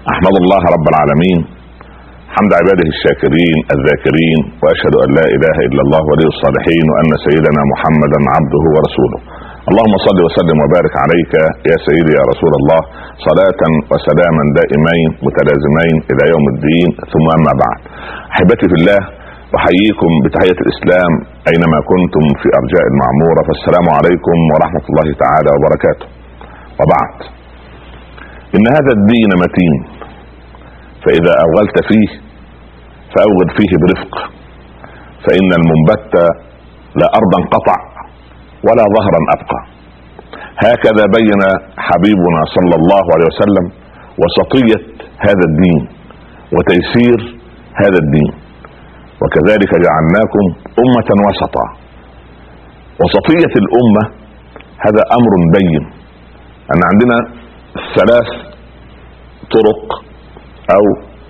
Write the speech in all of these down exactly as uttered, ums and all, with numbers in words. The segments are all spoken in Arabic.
أحمد الله رب العالمين حمد عباده الشاكرين الذاكرين، وأشهد أن لا إله إلا الله ولي الصالحين، وأن سيدنا محمدا عبده ورسوله. اللهم صل وسلم وبارك عليك يا سيدي يا رسول الله، صلاة وسلاما دائمين متلازمين إلى يوم الدين، ثم أما بعد. أحبتي في الله، أحييكم بتحية الإسلام أينما كنتم في أرجاء المعمورة، فالسلام عليكم ورحمة الله تعالى وبركاته. وبعد، إن هذا الدين متين، فإذا أوغلت فيه فأوغل فيه برفق، فإن المنبت لا أرضا قطع ولا ظهرا أبقى. هكذا بين حبيبنا صلى الله عليه وسلم وسطية هذا الدين وتيسير هذا الدين، وكذلك جعلناكم أمة وسطا. وسطية الأمة هذا أمر بين، أن عندنا ثلاث طرق أو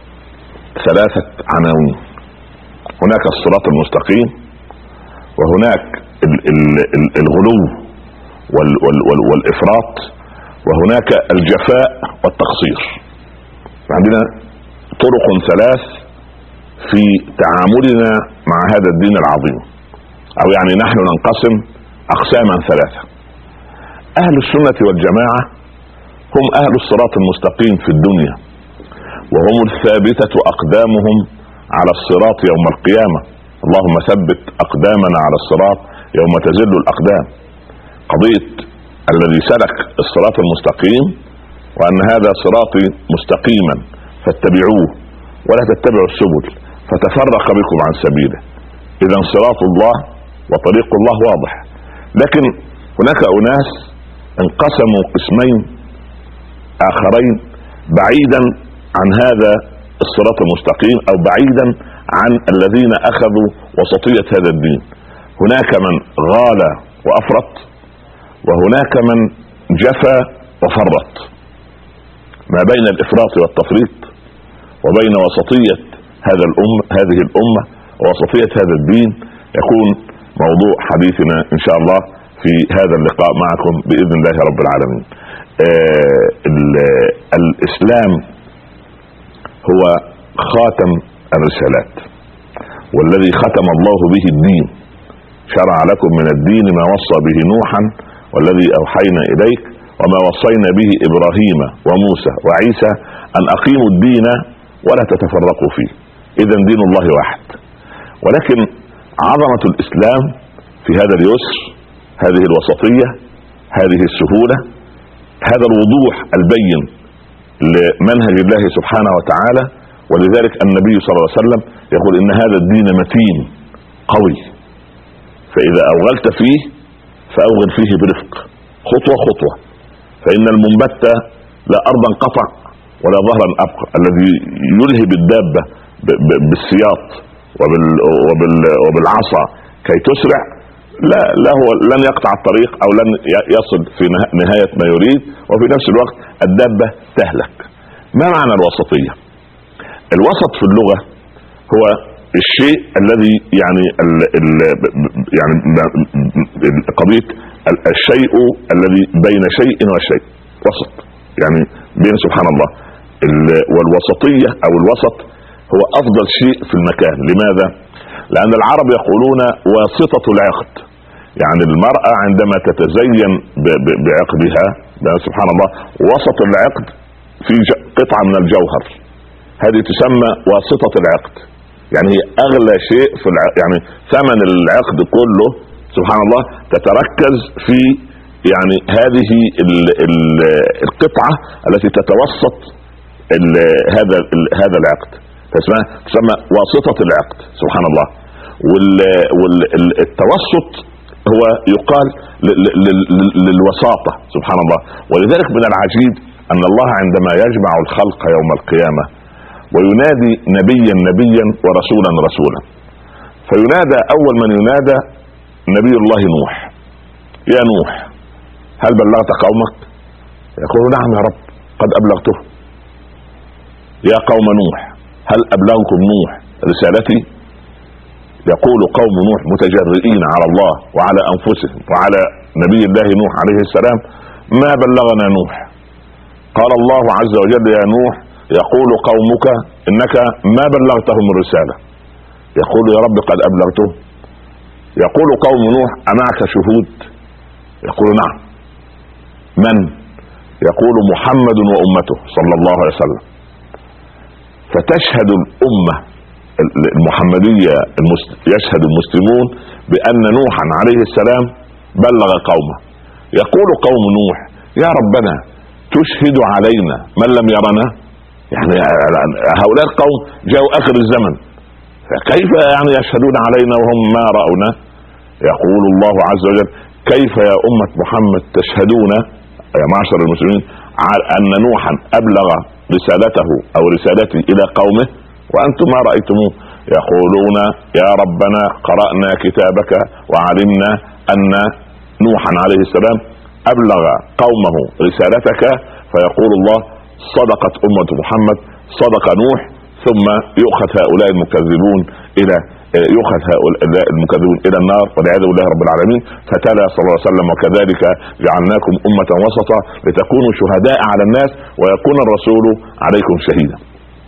ثلاثة عناوين. هناك الصراط المستقيم، وهناك الغلو والإفراط، وهناك الجفاء والتقصير. عندنا طرق ثلاث في تعاملنا مع هذا الدين العظيم، أو يعني نحن ننقسم أقساما ثلاثة. أهل السنة والجماعة هم أهل الصراط المستقيم في الدنيا، وهم الثابتة أقدامهم على الصراط يوم القيامة. اللهم ثبت أقدامنا على الصراط يوم تزل الأقدام. قضية الذي سلك الصراط المستقيم، وأن هذا صراطي مستقيما فاتبعوه ولا تتبعوا السبل فتفرق بكم عن سبيله. إذا صراط الله وطريق الله واضح. لكن هناك أناس انقسموا قسمين آخرين بعيدا عن هذا الصراط المستقيم، أو بعيدا عن الذين أخذوا وسطية هذا الدين. هناك من غال وأفرط، وهناك من جفى وفرط. ما بين الإفراط والتفريط وبين وسطية هذا الأمة هذه الأمة ووسطية هذا الدين يكون موضوع حديثنا إن شاء الله في هذا اللقاء معكم بإذن الله رب العالمين. آه الإسلام هو خاتم الرسالات، والذي ختم الله به الدين. شرع لكم من الدين ما وصى به نوحا والذي أوحينا إليك وما وصينا به إبراهيم وموسى وعيسى أن أقيموا الدين ولا تتفرقوا فيه. إذا دين الله واحد. ولكن عظمة الإسلام في هذا اليسر، هذه الوسطية، هذه السهولة، هذا الوضوح البين لمنهج الله سبحانه وتعالى. ولذلك النبي صلى الله عليه وسلم يقول إن هذا الدين متين قوي، فإذا أوغلت فيه فأوغل فيه برفق، خطوة خطوة، فإن المنبت لا أرضا قطع ولا ظهرا أبقى. الذي يلهب الدابة بالسياط وبالعصا كي تسرع، لا لا هو لن يقطع الطريق أو لن يصل في نهاية ما يريد، وفي نفس الوقت الدابة تهلك. ما معنى الوسطية؟ الوسط في اللغة هو الشيء الذي يعني ال ال يعني قضية الشيء الذي بين شيء وشيء، وسط يعني بين سبحان الله. والوسطية أو الوسط هو أفضل شيء في المكان. لماذا؟ لأن العرب يقولون واسطة العقد، يعني المرأة عندما تتزين بعقدها سبحان الله وسط العقد في قطعة من الجوهر، هذه تسمى واسطة العقد. يعني هي أغلى شيء في العقد، يعني ثمن العقد كله سبحان الله تتركز في يعني هذه ال ال القطعة التي تتوسط هذا هذا العقد، تسمى تسمى واسطة العقد سبحان الله. والتوسط هو يقال للوساطة سبحان الله. ولذلك من العجيب أن الله عندما يجمع الخلق يوم القيامة وينادي نبيا نبيا ورسولا رسولا، فينادى أول من ينادى نبي الله نوح. يا نوح هل بلغت قومك؟ يقول نعم يا رب قد أبلغته. يا قوم نوح هل أبلغكم نوح رسالتي؟ يقول قوم نوح متجرئين على الله وعلى أنفسهم وعلى نبي الله نوح عليه السلام ما بلغنا نوح. قال الله عز وجل يا نوح يقول قومك إنك ما بلغتهم الرسالة، يقول يا رب قد أبلغته. يقول قوم نوح أمعك شهود؟ يقول نعم. من؟ يقول محمد وأمته صلى الله عليه وسلم. فتشهد الأمة المحمدية، يشهد المسلمون بأن نوحا عليه السلام بلغ قومه. يقول قوم نوح يا ربنا تشهد علينا من لم يرنا؟ يعني هؤلاء القوم جاءوا آخر الزمن، فكيف يعني يشهدون علينا وهم ما رأونا؟ يقول الله عز وجل كيف يا أمة محمد تشهدون يا معشر المسلمين أن نوحا أبلغ رسالته أو رسالتي إلى قومه وأنتم ما رأيتموه؟ يقولون يا ربنا قرأنا كتابك وعلمنا أن نوحا عليه السلام أبلغ قومه رسالتك. فيقول الله صدقت أمة محمد، صدق نوح. ثم يؤخذ هؤلاء المكذبون إلى يؤخذ هؤلاء المكذبون إلى النار والعياذ بالله رب العالمين. فتلا صلى الله عليه وسلم وكذلك جعلناكم أمة وسطا لتكونوا شهداء على الناس ويكون الرسول عليكم شهيدا.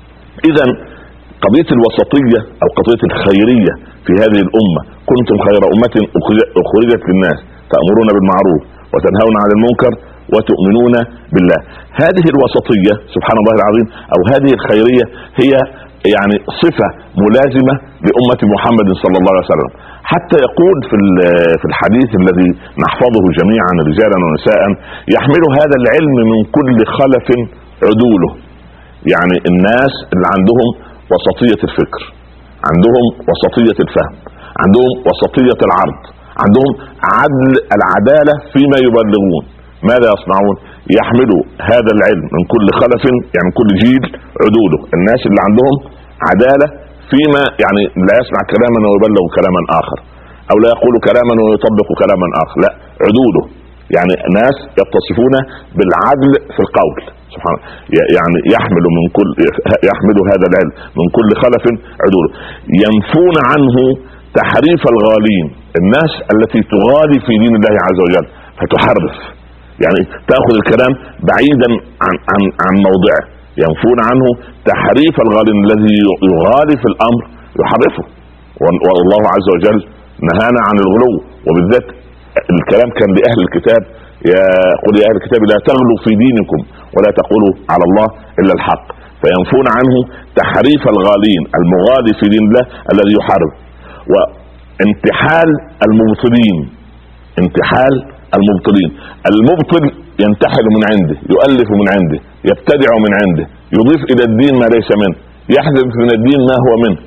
إذا قضية الوسطية أو قضية الخيرية في هذه الأمة، كنتم خير أمة أخرجت للناس تأمرون بالمعروف وتنهون عن المنكر وتؤمنون بالله. هذه الوسطية سبحان الله العظيم أو هذه الخيرية هي يعني صفة ملازمة لأمة محمد صلى الله عليه وسلم. حتى يقول في في الحديث الذي نحفظه جميعا رجالا ونساء يحمل هذا العلم من كل خلف عدوله. يعني الناس اللي عندهم وسطية الفكر، عندهم وسطية الفهم، عندهم وسطية العرض، عندهم عدل العدالة فيما يبلغون، ماذا يصنعون؟ يحملوا هذا العلم من كل خلف، يعني كل جيل عدوله. الناس اللي عندهم عدالة فيما يعني لا يسمع كلاما ويبلغ كلاما آخر، أو لا يقول كلاما ويطبق كلاما آخر، لا، عدوله يعني ناس يتصفون بالعدل في القول. سبحان الله. يعني يحمل من كل يحمل هذا العلم من كل خلف عدوله، ينفون عنه تحريف الغالين، الناس التي تغالي في دين الله عز وجل فتحرف، يعني تأخذ الكلام بعيدا عن عن عن موضعه. ينفون عنه تحريف الغالين، الذي يغالي في الأمر يحرفه. والله عز وجل نهانا عن الغلو، وبالذات الكلام كان لأهل الكتاب، يا قل يا أهل الكتاب لا تغلوا في دينكم ولا تقولوا على الله إلا الحق. فينفون عنه تحريف الغالين، المغالي في دين الله الذي يحرف، وانتحال المبطلين، انتحال المبطلين. المبطل ينتحل من عنده، يؤلف من عنده، يبتدع من عنده، يضيف إلى الدين ما ليس منه، يحذف من الدين ما هو منه.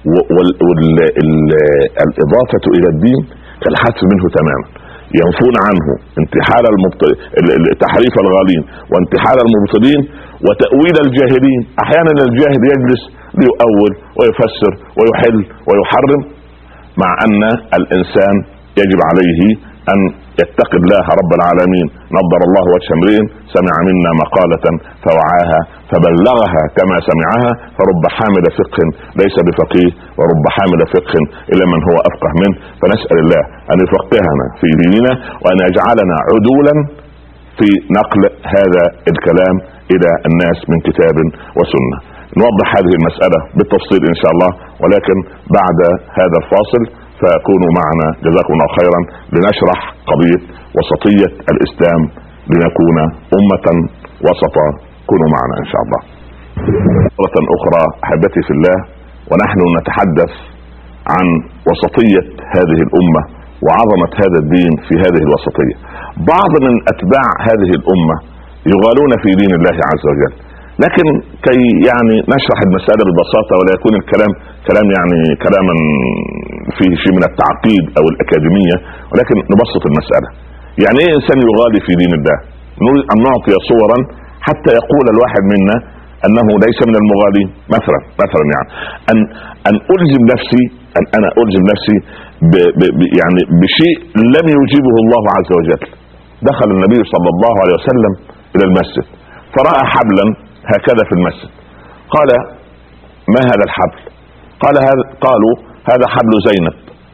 والإضافة إلى الدين كالحذف منه تماما. ينفون عنه انتحال المبطل، تحريف الغالين وانتحال المبطلين وتأويل الجاهلين. أحيانا الجاهل يجلس ليؤول ويفسر ويحل ويحرم، مع أن الإنسان يجب عليه أن يتقي الله رب العالمين. نضر الله وجه امرئ سمع منا مقالة فوعاها فبلغها كما سمعها، فرب حامل فقه ليس بفقيه ورب حامل فقه إلى من هو أفقه منه. فنسأل الله أن يفقهنا في ديننا وأن يجعلنا عدولا في نقل هذا الكلام إلى الناس من كتاب وسنة. نوضح هذه المسألة بالتفصيل إن شاء الله، ولكن بعد هذا الفاصل فكونوا معنا جزاكم الله خيرا لنشرح قضية وسطية الإسلام لنكون أمة وسطا. كونوا معنا إن شاء الله. مرة أخرى أحبتي في الله، ونحن نتحدث عن وسطية هذه الأمة وعظمة هذا الدين في هذه الوسطية. بعض من أتباع هذه الأمة يغالون في دين الله عز وجل، لكن كي يعني نشرح المسألة ببساطة ولا يكون الكلام كلام يعني كلاما فيه شيء من التعقيد أو الأكاديمية، ولكن نبسط المسألة. يعني إيه إنسان يغالي في دين الله؟ نريد أن نعطي صورا حتى يقول الواحد منا أنه ليس من المغالين. مثلا مثلا يعني أن أن ألزم نفسي أن أنا ألزم نفسي ب ب يعني بشيء لم يجيبه الله عز وجل. دخل النبي صلى الله عليه وسلم إلى المسجد فرأى حبلا هكذا في المسجد، قال ما هذا الحبل؟ قال هذا قالوا هذا حبل زينب.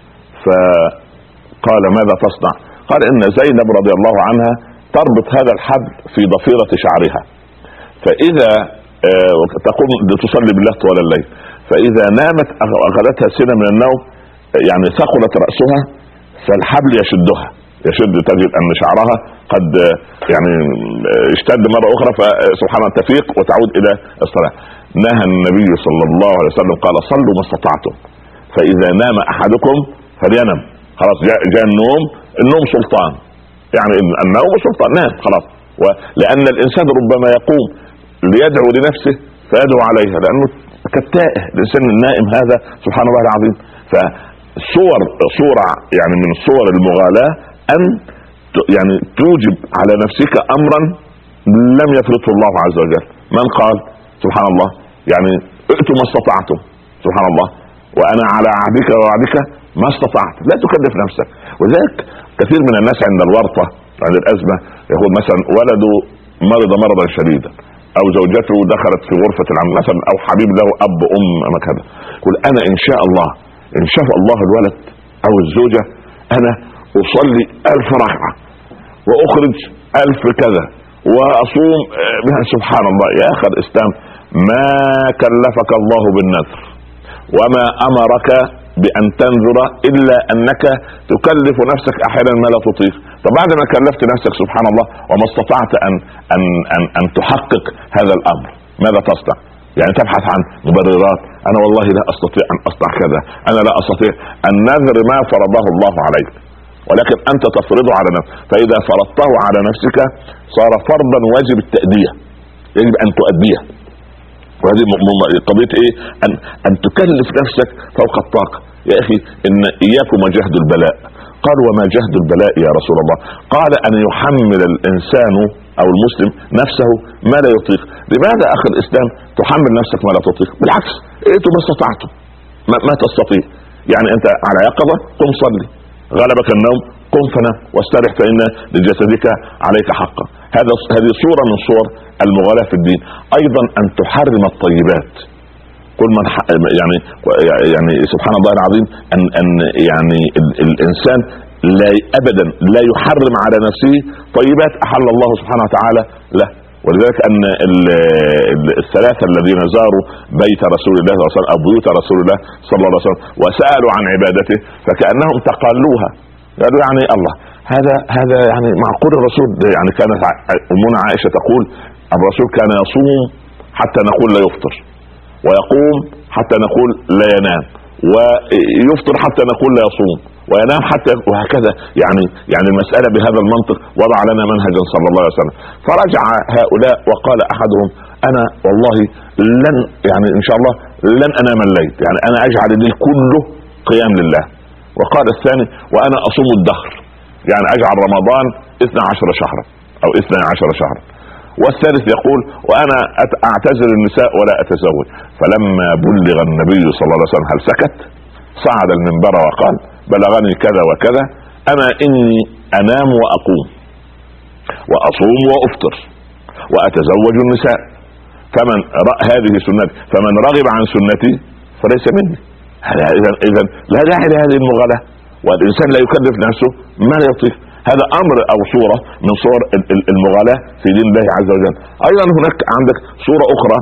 فقال ماذا تصنع؟ قال إن زينب رضي الله عنها تربط هذا الحبل في ضفيرة شعرها، فإذا آه تقوم تصلي بالله طوال الليل، فاذا نامت اخذتها سنه من النوم يعني ثقلت راسها فالحبل يشدها يشد، تجد ان شعرها قد يعني اشتد مره اخرى، فسبحان الله تفيق وتعود الى الصلاه. نهى النبي صلى الله عليه وسلم قال صلوا ما استطعتم، فاذا نام احدكم فلينم. خلاص جاء, جاء النوم، النوم سلطان، يعني النوم سلطان، نام خلاص. ولان الانسان ربما يقوم ليدعو لنفسه فيدعو عليها، لانه كالتائه الانسان النائم هذا سبحان الله العظيم. فصور صورة يعني من صور المغالاة ان يعني توجب على نفسك امرا لم يفرضه الله عز وجل. من قال سبحان الله يعني ائتوا ما استطعتم، سبحان الله، وانا على عهدك ووعدك ما استطعت، لا تكلف نفسك. وذلك كثير من الناس عند الورطة عند الازمة يقول مثلا ولده مرض مرضا شديدا، او زوجته دخلت في غرفة العمل مثلا، او حبيب له اب ام كذا، يقول انا ان شاء الله ان شاء الله الولد او الزوجة انا اصلي الف ركعة واخرج الف كذا واصوم بها. سبحان الله يا اخي الاسلام ما كلفك الله بالنذر وما امرك بان تنذر الا انك تكلف نفسك احيانا ما لا تطيق. فبعد ما كلفت نفسك سبحان الله وما استطعت ان ان ان, أن تحقق هذا الامر ماذا تصنع؟ يعني تبحث عن مبررات، انا والله لا استطيع ان اصنع كذا، انا لا استطيع. النذر ما فرضه الله عليك ولكن انت تفرضه على نفسك، فاذا فرضته على نفسك صار فرضا واجب التأدية، يجب ان تؤديه. وهذه قضية ايه؟ ان ان تكلف نفسك فوق الطاقة. يا اخي ان اياكم وجهد البلاء. قال وما جهد البلاء يا رسول الله؟ قال ان يحمل الانسان او المسلم نفسه ما لا يطيق. لماذا اخي الاسلام تحمل نفسك ما لا تطيق؟ بالعكس ائتوا ما استطعتم، ما, ما تستطيع. يعني انت على يقظة قم صلي، غلبك النوم قم فنام واسترح فإن لجسدك عليك حقا. هذا هذه صورة من صور المغالاة في الدين. ايضا ان تحرم الطيبات. كل من يعني يعني سبحان الله العظيم ان ان يعني ال الانسان لا ابدا لا يحرم على نفسه طيبات احل الله سبحانه وتعالى له. ولذلك ان الثلاثه الذين زاروا بيت رسول الله صلى الله عليه وسلم او بيوت رسول الله صلى الله عليه وسلم وسالوا عن عبادته فكانهم تقالوها، قالوا يعني الله هذا هذا يعني معقول الرسول؟ يعني كانت امنا عائشه تقول الرسول كان يصوم حتى نقول لا يفطر، ويقوم حتى نقول لا ينام، ويفطر حتى نقول لا يصوم، وينام حتى، وهكذا. يعني يعني المسألة بهذا المنطق وضع لنا منهجا صلى الله عليه وسلم. فرجع هؤلاء وقال احدهم انا والله لن يعني ان شاء الله لن انام الليل، يعني انا اجعل الليل كله قيام لله. وقال الثاني وانا اصوم الدهر، يعني اجعل رمضان اثنى عشر شهرا او اثنى عشر شهرا. والثالث يقول وانا اعتزل النساء ولا اتزوج. فلما بلغ النبي صلى الله عليه وسلم هل سكت، صعد المنبر وقال بلغني كذا وكذا، انا اني انام واقوم واصوم وافطر واتزوج النساء، فمن هذه سنتي فمن رغب عن سنتي فليس مني. اذا اذا لا داعي لهذه المغالاة، والانسان لا يكلف نفسه ما لا يطيق. هذا امر او صورة من صور المغالاة في دين الله عز وجل. ايضا هناك عندك صورة اخرى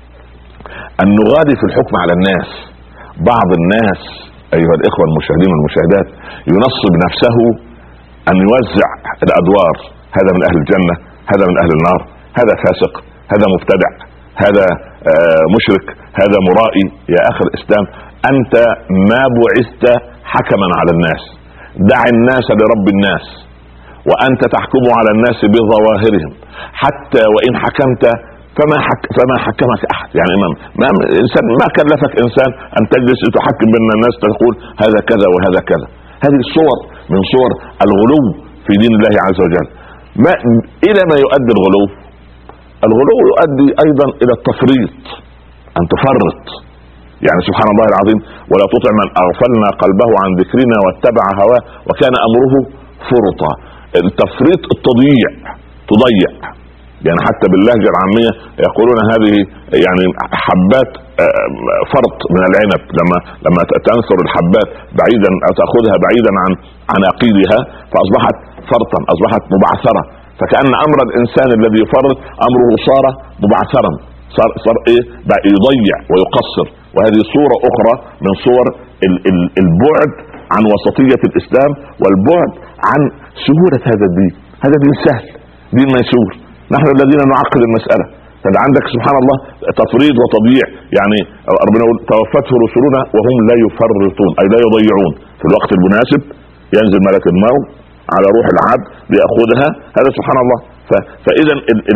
ان نغالي في الحكم على الناس. بعض الناس ايها الاخوة المشاهدين والمشاهدات ينصب نفسه ان يوزع الادوار، هذا من اهل الجنة، هذا من اهل النار، هذا فاسق، هذا مبتدع، هذا مشرك، هذا مرائي. يا اخي الاسلام انت ما بعثت حكما على الناس، دع الناس لرب الناس، وانت تحكم على الناس بظواهرهم، حتى وان حكمت فما حك فما حكمك احد. يعني ما ما انسان ما كلفك انسان ان تجلس تحكم بين الناس تقول هذا كذا وهذا كذا. هذه الصور من صور الغلو في دين الله عز وجل. ما الى ما يؤدي الغلو؟ الغلو يؤدي ايضا الى التفريط، ان تفرط. يعني سبحان الله العظيم ولا تطع من اغفلنا قلبه عن ذكرنا واتبع هواه وكان امره فرطا. التفريط التضييع، تضيع. يعني حتى باللهجة العامية يقولون هذه يعني حبات فرط من العنب، لما لما تنثر الحبات بعيدا او تاخذها بعيدا عن عناقيدها فاصبحت فرطا، اصبحت مبعثرة. فكأن امر الانسان الذي يفرط امره صار مبعثرا. صار صار ايه بقى يضيع ويقصر. وهذه صورة اخرى من صور البعد عن وسطية الاسلام والبعد عن سهولة هذا الدين. هذا دين سهل، دين ميسور. نحن الذين نعقد المسألة. فانت عندك سبحان الله تفريط وتضييع. يعني ربنا يقول توفته رسلنا وهم لا يفرطون، اي لا يضيعون. في الوقت المناسب ينزل ملك الموت على روح العبد ليأخذها. هذا سبحان الله. فاذا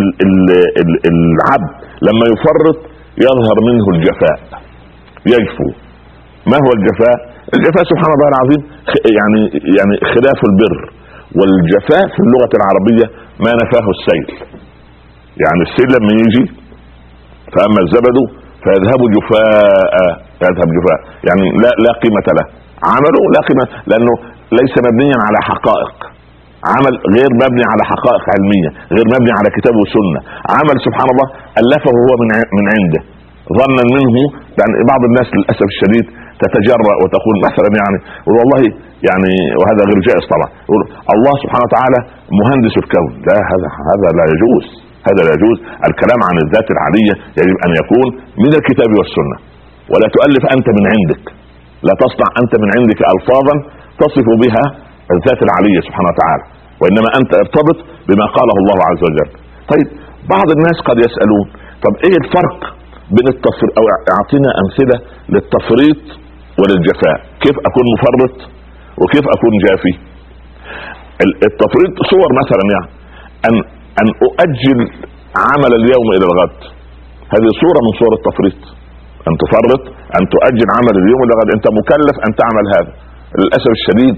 العبد لما يفرط يظهر منه الجفاء، يجفو. ما هو الجفاء؟ الجفاء سبحان الله العظيم يعني يعني خلاف البر. والجفاء في اللغة العربية ما نفاه السيل. يعني السيل لما يجي فأما الزبد فيذهب جفاء، يذهب جفاء يعني لا لا قيمة له. عمله لا قيمة لأنه ليس مبنيا على حقائق. عمل غير مبني على حقائق علمية، غير مبني على كتاب وسنة. عمل سبحان الله ألفه هو من من عنده ظنا منه. يعني بعض الناس للأسف الشديد تتجرأ وتقول مثلا يعني والله يعني وهذا غير جائز طبعا، يقول الله سبحانه وتعالى مهندس الكون. لا، هذا هذا لا يجوز. هذا لا يجوز. الكلام عن الذات العلية يجب أن يكون من الكتاب والسنة، ولا تؤلف أنت من عندك. لا تصنع أنت من عندك ألفاظا تصف بها الذات العلية سبحانه وتعالى، وإنما أنت ارتبط بما قاله الله عز وجل. طيب بعض الناس قد يسألون طب إيه الفرق بين التفريط، أو أعطينا أمثلة للتفريط وللجفاء. كيف أكون مفرط وكيف أكون جافي؟ التفريط صور مثلا يعني أن أن أؤجل عمل اليوم إلى الغد. هذه صورة من صور التفريط. أن تفرط، أن تؤجل عمل اليوم إلى الغد. أنت مكلف أن تعمل هذا. للأسف الشديد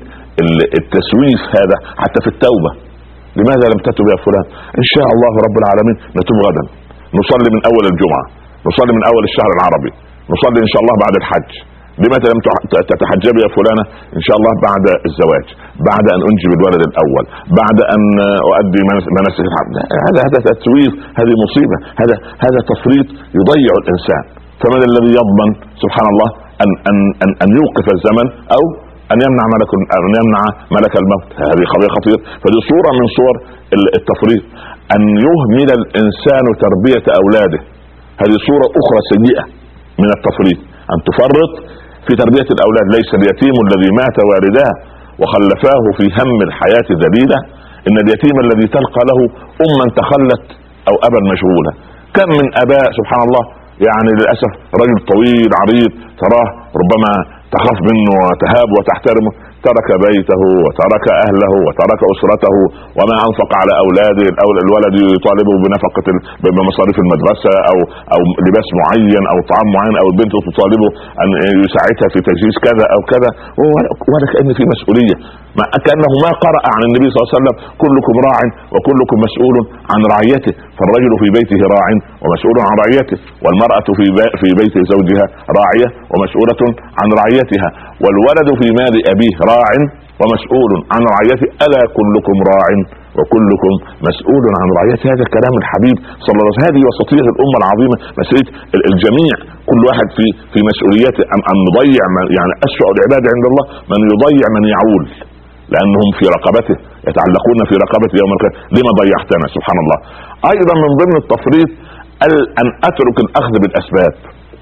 التسويف هذا حتى في التوبة. لماذا لم تتوب يا فلان؟ إن شاء الله رب العالمين نتوب غدا، نصلي من أول الجمعة، نصلي من أول الشهر العربي، نصلي إن شاء الله بعد الحج. لماذا لم تتحجب يا فلانة؟ إن شاء الله بعد الزواج، بعد أن أنجب الولد الأول، بعد أن أؤدي مناسك الحج. هذا هذا تسويف، هذه مصيبة. هذا هذا تفريط يضيع الإنسان. فمن الذي يضمن سبحان الله أن أن أن, أن يوقف الزمن أو أن يمنع ملك أن يمنع ملك الموت؟ هذه قضية خطيرة. فدي صورة من صور التفريط. أن يهمل الإنسان تربية أولاده، هذه صورة أخرى سيئة من التفريط. أن تفرط في تربية الأولاد. ليس اليتيم الذي مات والداه وخلفاه في هم الحياة ذليلة، إن اليتيم الذي تلقى له أما تخلت أو أبا مشغولا. كم من أباء سبحان الله يعني للأسف رجل طويل عريض تراه ربما تخاف منه وتهاب وتحترمه، ترك بيته وترك أهله وترك أسرته وما أنفق على أولاده. الولد يطالبه بنفقة بمصاريف المدرسة أو أو لباس معين أو طعام معين، أو البنت تطالبه أن يساعدها في تجهيز كذا أو كذا، ولا كأن في مسؤولية. ما كأنه ما قرأ عن النبي صلى الله عليه وسلم كلكم راع وكلكم مسؤول عن رعيته. فالرجل في بيته راع ومسؤول عن رعيته، والمرأة في في بيت زوجها راعية ومسؤولة عن رعيتها، والولد في مال أبيه راع ومسؤول عن رعيته. ألا كلكم راع وكلكم مسؤول عن رعيته. هذا كلام الحبيب صلى الله عليه وسلم. هذه وسطية الأمة العظيمة، مسألة الجميع كل واحد في في مسؤوليته. أن أن نضيع يعني أسوأ العباد عند الله من يضيع من يعول، لأنهم في رقبته، يتعلقون في رقبته يوم القيامة. لما ضيعتنا؟ سبحان الله. أيضا من ضمن التفريط أن أترك الأخذ بالأسباب.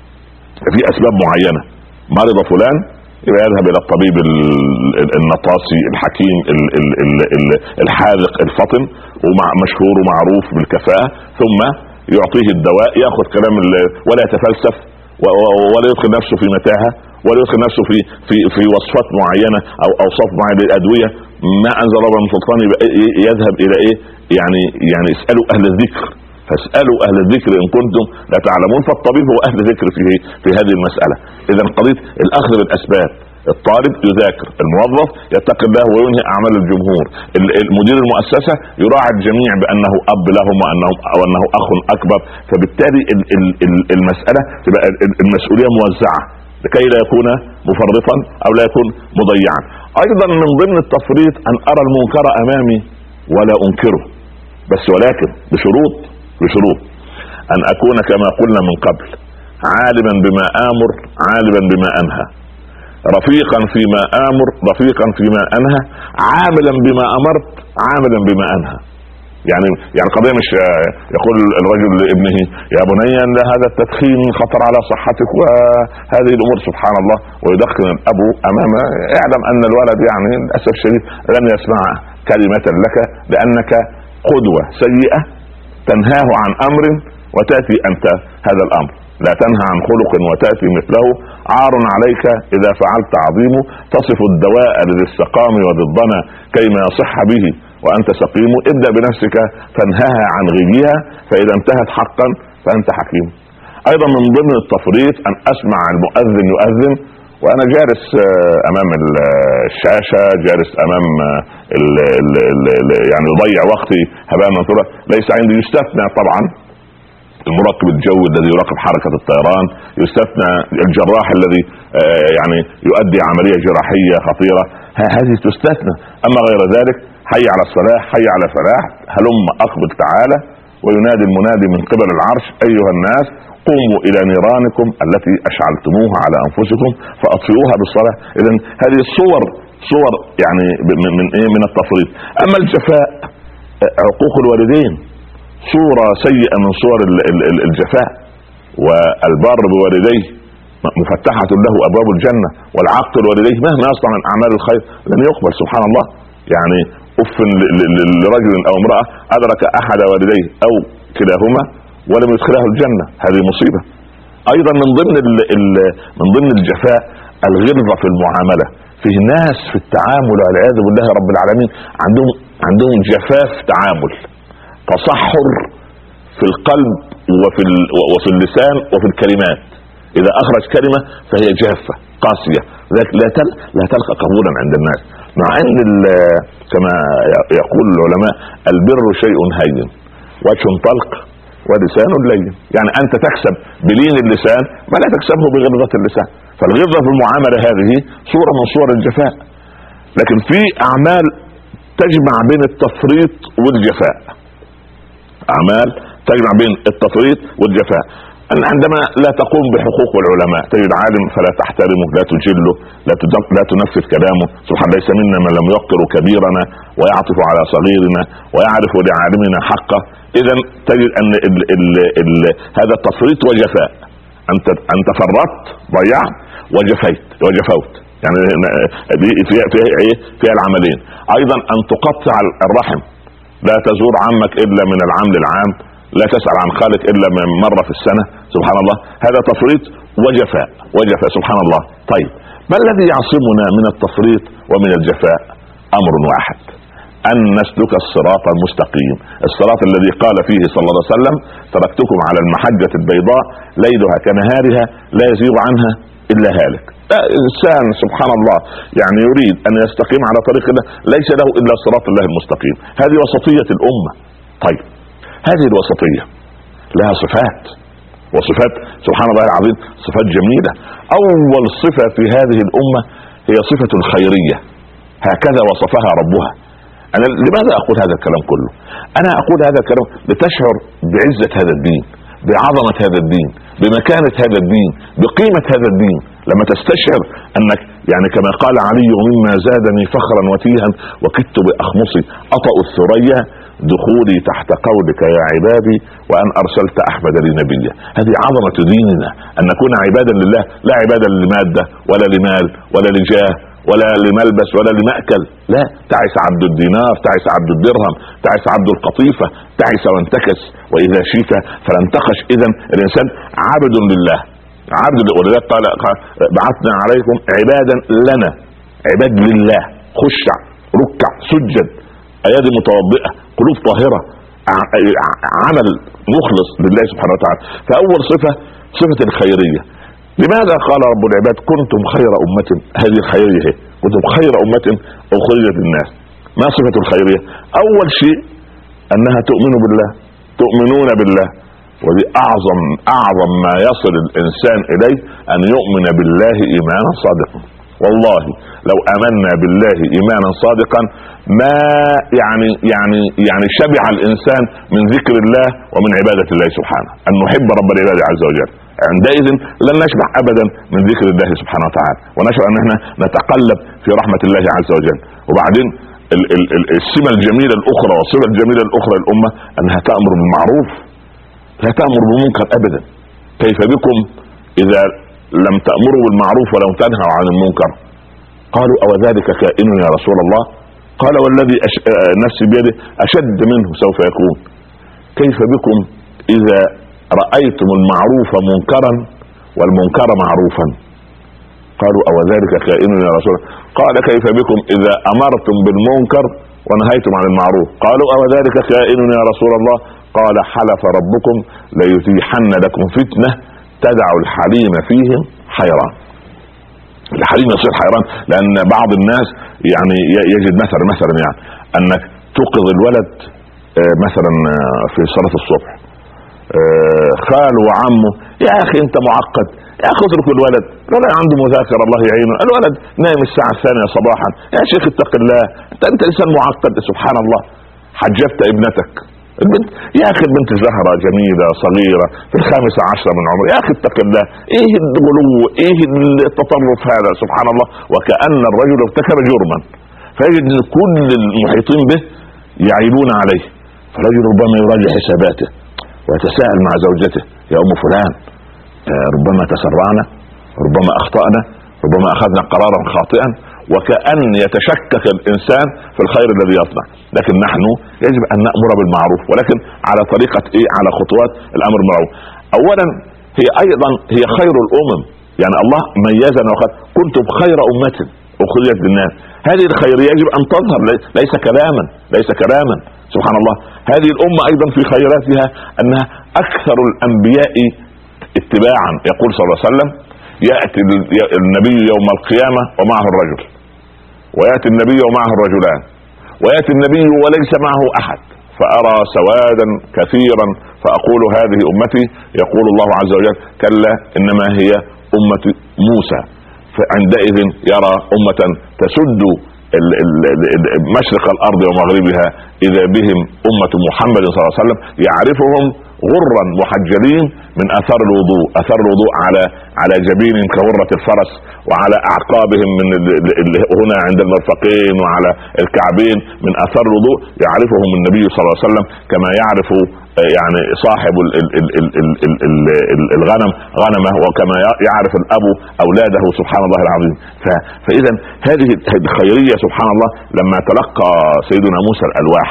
في أسباب معينة، مرض فلان يبقى يذهب إلى الطبيب النطاسي الحكيم الحاذق الفطن ومشهور ومعروف بالكفاءة، ثم يعطيه الدواء، يأخذ كلام ولا يتفلسف ولا يدخل نفسه في متاهة ولا يدخل نفسه في في في وصفات معينة أو أوصاف معينة للأدوية ما أنزل الله من سلطان. يذهب إلى إيه؟ يعني يعني اسألوا أهل الذكر، فاسألوا أهل الذكر إن كنتم لا تعلمون. فالطبيب هو أهل ذكر في في هذه المسألة. إذا قضية الأخذ بالأسباب. الطالب يذاكر، الموظف يتقي الله وينهي أعمال الجمهور، المدير المؤسسة يراعي الجميع بأنه أب لهم وأنه أو أنه أخ أكبر. فبالتالي المسألة تبقى المسؤولية موزعة لكي لا يكون مفرطا أو لا يكون مضيعا. أيضا من ضمن التفريط أن أرى المنكر أمامي ولا أنكره، بس ولكن بشروط بشروط أن أكون كما قلنا من قبل عالما بما آمر عالما بما أنهى، رفيقا فيما آمر رفيقا فيما أنهى، عاملا بما أمرت عاملا بما أنهى. يعني يعني قضيه مش يقول الرجل لابنه يا بني ان هذا التدخين خطر على صحتك وهذه الامور، سبحان الله، ويدخن الاب امام، اعلم ان الولد يعني للاسف الشديد لن يسمع كلمه لك، لانك قدوه سيئه تنهاه عن امر وتاتي انت هذا الامر. لا تنهى عن خلق وتاتي مثله، عار عليك اذا فعلت عظيم، تصف الدواء لذي السقام وضدنا كيما يصح به وانت سقيم، ابدا بنفسك فانهاها عن غيها، فاذا انتهت حقا فانت حكيم. ايضا من ضمن التفريط ان اسمع المؤذن يؤذن وانا جالس امام الشاشه، جالس امام ال ال ال يعني يضيع وقتي هباء منثورا. ليس عندي، يستثنى طبعا المراقب الجوي الذي يراقب حركة الطيران، يستثنى الجراح الذي يعني يؤدي عملية جراحية خطيرة، هذه تستثنى. اما غير ذلك حي على الصلاح، حي على الفلاح، هلم اقبل تعالى، وينادي المنادي من قبل العرش ايها الناس قوموا الى نيرانكم التي اشعلتموها على انفسكم فاطفئوها بالصلاة. اذا هذه الصور صور يعني من ايه؟ من التفريط. اما الجفاء، عقوق الوالدين صورة سيئة من صور الجفاء، والبار بوالديه مفتحة له ابواب الجنة، والعاق الوالديه مهما يصنع من اعمال الخير لن يقبل، سبحان الله. يعني اف لرجل او امرأة ادرك احد والديه او كلاهما ولم يدخله الجنة، هذه مصيبة. ايضا من ضمن ال ال من ضمن الجفاء الغلظة في المعاملة. فيه ناس في التعامل والعياذ بالله رب العالمين عندهم عندهم جفاف تعامل، تصحر في القلب وفي وفي اللسان وفي الكلمات. اذا اخرج كلمة فهي جافة قاسية، لا لا تلقى قبولا عند الناس. مع ان كما يقول العلماء البر شيء هين، وجه طلق ولسان لين. يعني انت تكسب بلين اللسان ما لا تكسبه بغلظة اللسان. فالغلظة في المعاملة هذه صورة من صور الجفاء. لكن في اعمال تجمع بين التفريط والجفاء، اعمال تجمع بين التفريط والجفاء. عندما لا تقوم بحقوق العلماء، تجد عالم فلا تحترمه، لا تجله، لا لا تنفذ كلامه. سبحان ليس منا من لم يوقر كبيرنا ويعطف على صغيرنا ويعرف لعالمنا حقه. اذا تجد ان ال ال ال هذا التفريط وجفاء. انت انت فرطت ضيعت وجفيت وجفوت، يعني فيها فيها ايه؟ فيها العملين. ايضا ان تقطع الرحم، لا تزور عمك الا من العام للعام، لا تسأل عن خالك الا من مرة في السنة، سبحان الله. هذا تفريط وجفاء وجفاء سبحان الله. طيب ما الذي يعصمنا من التفريط ومن الجفاء؟ امر واحد، ان نسلك الصراط المستقيم، الصراط الذي قال فيه صلى الله عليه وسلم تركتكم على المحجة البيضاء ليلها كنهارها لا يزيغ عنها الا هالك. انسان سبحان الله يعني يريد ان يستقيم على طريق الله ليس له الا صراط الله المستقيم. هذه وسطية الامة. طيب هذه الوسطية لها صفات، وصفات سبحان الله العظيم صفات جميلة. اول صفة في هذه الامة هي صفة الخيرية، هكذا وصفها ربها. انا لماذا اقول هذا الكلام كله؟ انا اقول هذا الكلام لتشعر بعزة هذا الدين، بعظمة هذا الدين، بمكانة هذا الدين، بقيمة هذا الدين. لما تستشعر انك يعني كما قال علي مما زادني فخرا وتيها وكدت باخمصي اطأ الثريا دخولي تحت قولك يا عبادي وان ارسلت احمد لي نبيا. هذه عظمة ديننا، ان نكون عبادا لله، لا عبادا لمادة ولا لمال ولا لجاه ولا لملبس ولا لمأكل. لا، تعس عبد الدينار، تعس عبد الدرهم، تعس عبد القطيفة، تعس وانتكس واذا شيك فلن تقش. اذا الانسان عبد لله، عبد. ولذلك قال بعثنا عليكم عبادا لنا، عباد لله، خشع ركع سجد ايادي متوضئة قلوب طاهرة، عمل مخلص لله سبحانه وتعالى. فاول صفة صفة الخيرية. لماذا قال رب العباد كنتم خير أمة؟ هذه الخيرية هي كنتم خير أمة أخرجت للناس. ما صفة الخيرية؟ أول شيء أنها تؤمن بالله، تؤمنون بالله. ودي أعظم أعظم ما يصل الإنسان إليه أن يؤمن بالله إيمانا صادقا. والله لو آمنا بالله إيمانا صادقا ما يعني يعني يعني شبع الإنسان من ذكر الله ومن عبادة الله سبحانه، أن نحب رب العباد عز وجل. عندئذ لن نشبع ابدا من ذكر الله سبحانه وتعالى، ونشعر ان احنا نتقلب في رحمة الله عز وجل. وبعدين السمة الجميلة الأخرى والصفة الجميلة الأخرى الأمة أنها تأمر بالمعروف لا تأمر بالمنكر أبدا. كيف بكم إذا لم تأمروا بالمعروف ولم تنهوا عن المنكر؟ قالوا أو ذلك كائن يا رسول الله؟ قال والذي أش... نفسي بيده أشد منه سوف يكون. كيف بكم إذا رأيتم المعروف منكرا والمنكر معروفا؟ قالوا أو ذلك كائن يا رسول الله؟ قال كيف بكم إذا أمرتم بالمنكر ونهيتم عن المعروف؟ قالوا أو ذلك كائن يا رسول الله؟ قال حلف ربكم ليتيحن لكم فتنة تدع الحليم فيهم حيران. الحليم يصير حيران لأن بعض الناس يعني يجد مثلا مثلا يعني أنك توقظ الولد مثلا في صلاة الصبح، خاله وعمه يا أخي أنت معقد، يا أخي اترك الولد، لا عنده مذاكرة الله يعينه، الولد نايم الساعة الثانية صباحا، يا شيخ اتق الله أنت, انت إنسان معقد. سبحان الله، حجبت ابنتك البنت، يا أخي البنت زهرة جميلة صغيرة في الخامسة عشرة من عمر، يا أخي اتق الله، إيه الغلو، إيه التطرف هذا؟ سبحان الله. وكأن الرجل ارتكب جرما، فيجد كل المحيطين به يعيبون عليه، فالرجل ربما يراجع حساباته ويتساءل مع زوجته يا أم فلان ربما تسرعنا، ربما أخطأنا، ربما أخذنا قرارا خاطئا، وكأن يتشكك الإنسان في الخير الذي يصنع. لكن نحن يجب أن نأمر بالمعروف، ولكن على طريقة إيه؟ على خطوات الأمر بالمعروف. أولا هي أيضا هي خير الأمم، يعني الله ميزنا وقال كنتم خير أمة أخرجت للناس. هذه الخيرية يجب أن تظهر، ليس كلاما ليس كلاما سبحان الله. هذه الأمة أيضا في خيراتها أنها أكثر الأنبياء اتباعا. يقول صلى الله عليه وسلم يأتي النبي يوم القيامة ومعه الرجل، ويأتي النبي ومعه الرجلان، ويأتي النبي وليس معه أحد، فأرى سوادا كثيرا فأقول هذه أمتي. يقول الله عز وجل كلا إنما هي أمة موسى. فعندئذ يرى أمة تسد مشرق الأرض ومغربها، إذا بهم أمة محمد صلى الله عليه وسلم يعرفهم غرا محجلين من أثر الوضوء، أثر الوضوء على على جبين كغرة الفرس، وعلى أعقابهم من هنا عند المرفقين وعلى الكعبين من أثر الوضوء. يعرفهم النبي صلى الله عليه وسلم كما يعرف يعني صاحب الغنم غنمه، وكما يعرف الأب أولاده سبحان الله العظيم. فإذا هذه الخيرية سبحان الله. لما تلقى سيدنا موسى الألواح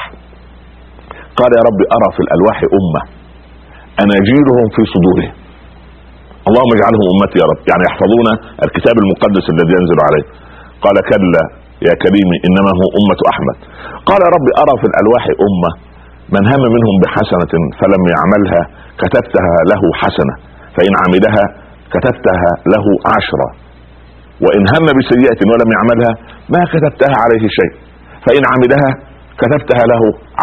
قال يا رب أرى في الألواح أمة أناجيلهم في صدورهم، اللهم اجعلهم أمتي يا رب، يعني يحفظون الكتاب المقدس الذي ينزل عليه. قال كلا يا كريمي إنما هو أمة أحمد. قال يا رب أرى في الألواح أمة من هم منهم بحسنة فلم يعملها كتبتها له حسنة، فإن عملها كتبتها له عشرة، وإن هم بسيئة ولم يعملها ما كتبتها عليه شيء، فإن عملها كتبتها له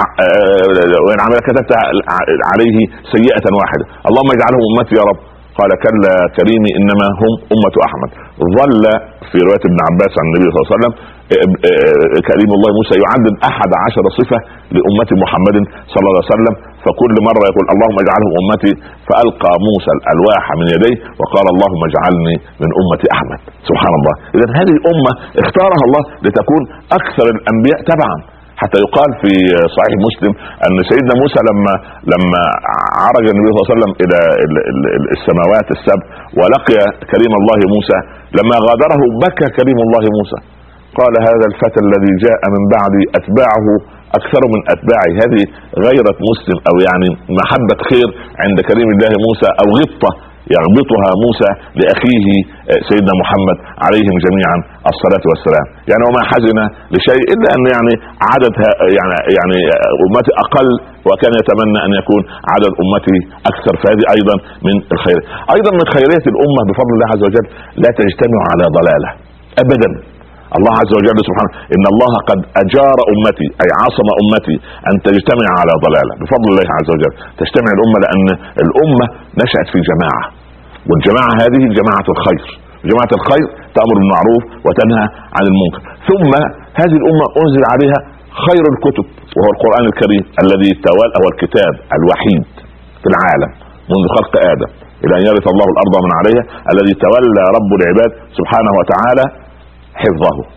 وإن عملها كتبتها عليه سيئة واحدة، اللهم اجعلهم أمتي يا رب. قال كلا كريمي إنما هم أمة أحمد. ظل في رواية ابن عباس عن النبي صلى الله عليه وسلم كريم الله موسى يعدد أحد عشر صفة لأمة محمد صلى الله عليه وسلم، فكل مرة يقول اللهم اجعلهم أمتي، فألقى موسى الألواح من يديه وقال اللهم اجعلني من أمة أحمد. سبحان الله. إذن هذه الأمة اختارها الله لتكون أكثر الأنبياء تبعا، حتى يقال في صحيح مسلم أن سيدنا موسى لما لما عرج النبي صلى الله عليه وسلم إلى السماوات السبع ولقي كريم الله موسى، لما غادره بكى كريم الله موسى، قال هذا الفتى الذي جاء من بعدي أتباعه أكثر من أتباعي. هذه غيرة مسلم أو يعني محبة خير عند كريم الله موسى، أو غبطة يغبطها موسى لأخيه سيدنا محمد عليهم جميعا الصلاة والسلام. يعني وما حزن لشيء إلا أن يعني عددها يعني يعني أمتي أقل، وكان يتمنى أن يكون عدد أمتي أكثر. فهذه أيضا من الخير، أيضا من خيرية الأمة بفضل الله عز وجل لا تجتمع على ضلالة أبدا. الله عز وجل سبحانه إن الله قد أجار أمتي أي عاصم أمتي أن تجتمع على ضلالة بفضل الله عز وجل. تجتمع الأمة لأن الأمة نشأت في جماعة، والجماعة هذه جماعة الخير. جماعة الخير تأمر بالمعروف وتنهى عن المنكر. ثم هذه الأمة أنزل عليها خير الكتب وهو القرآن الكريم الذي تولى، هو الكتاب الوحيد في العالم منذ خلق آدم إلى أن يرث الله الأرض من عليها، الذي تولى رب العباد سبحانه وتعالى حفظه.